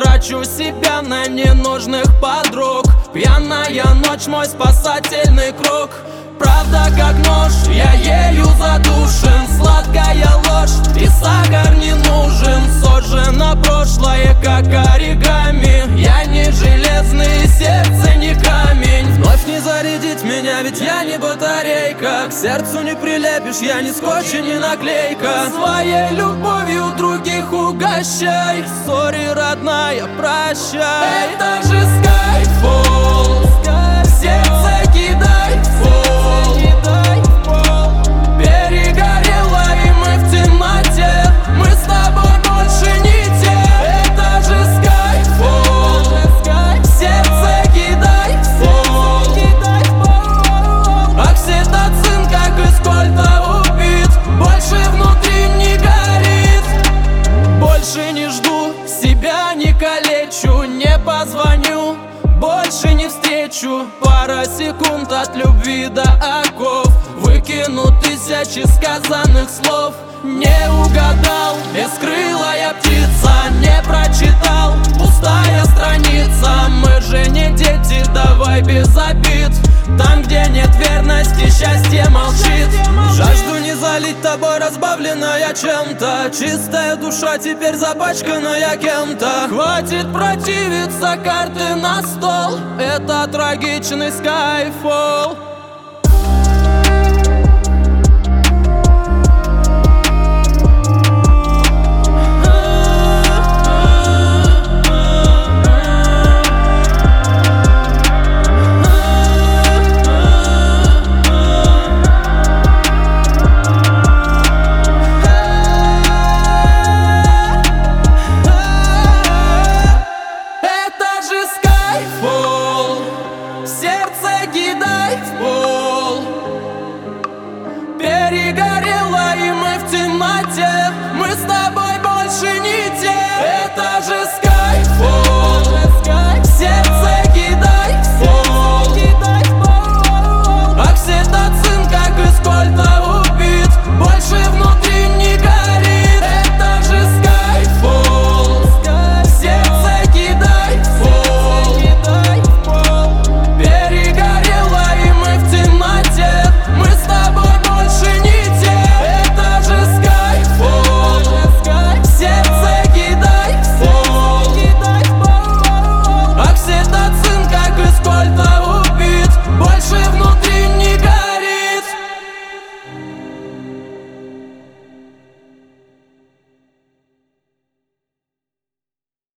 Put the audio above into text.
трачу себя на ненужных подруг. Пьяная ночь, мой спасательный круг. Правда как нож, я ею задушен. Сладкая ложь и сахар не нужен. Сожжено прошлое, как оригами. Я не железный, сердце не камень. Вновь не зарядить меня, ведь я не батарейка. К сердцу не прилепишь, я не скотч и не наклейка. Своей любовью других угощай. Сори, родная, прощай. Это же Skyfall. Сердце кидай в пол. Перегорело и мы в темноте. Мы с тобой больше не те. Это же Skyfall. Сердце кидай в пол. Окситоцин, как из кольта убит. Больше внутри не горит. Больше не жду, себя не калечу. Не позвоню, больше не встречу. Пара секунд от любви до оков. Выкину тысячи сказанных слов. Не угадал, бескрылая птица. Не прочитал, пустая страница. Мы же не дети, давай без обид. Там, где нет верности, счастье молчит. Жажду не залить тобой, разбавленная чем-то. Чистая душа теперь запачканная кем-то. Хватит противиться, карты на стол. Это трагичный Skyfall.